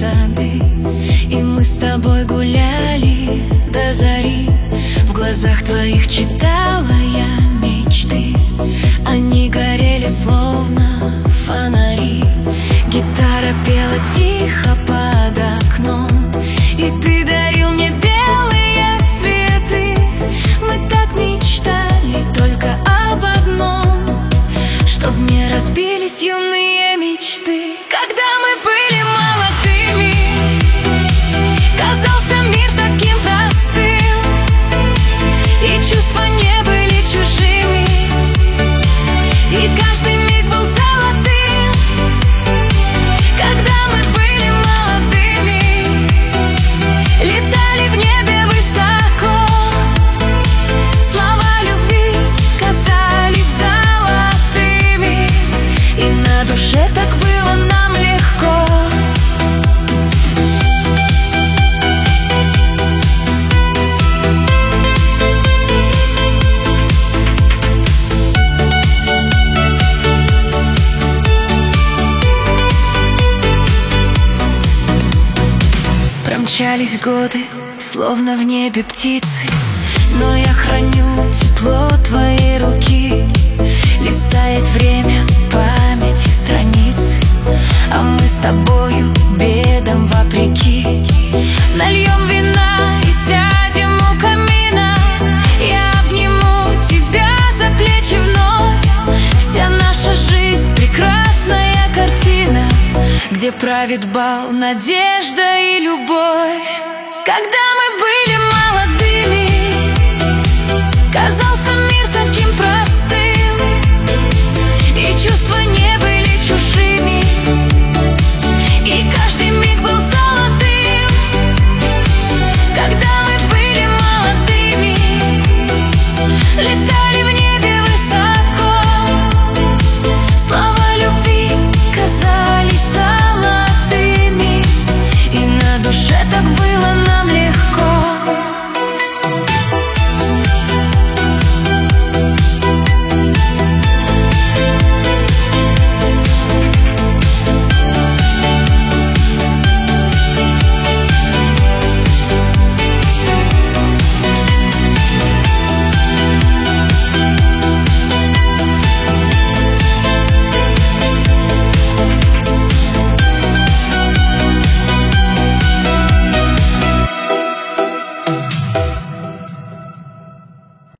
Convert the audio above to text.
сады, и мы с тобой гуляли до зари. В глазах твоих читала я мечты, они горели словно фонари. Гитара пела тихо под окном, и ты дарил мне белые цветы. Мы так мечтали только об одном, чтоб не разбились юные мечты. Когда мы были молодыми, казался мир таким простым, и чувства не были чужими, и каждый миг был золотым. Когда мы были молодыми, летали в небе высоко, слова любви казались золотыми, и на душе так было нам легко. Промчались годы, словно в небе птицы, но я храню тепло твоей руки. Листает время памяти страницы, а мы с тобою бедам вопреки. Нальем вина и сядем у камина, я обниму тебя за плечи вновь. Вся наша жизнь прекрасная картина, где правит бал надежда и любовь. Когда мы были молодыми, казалось,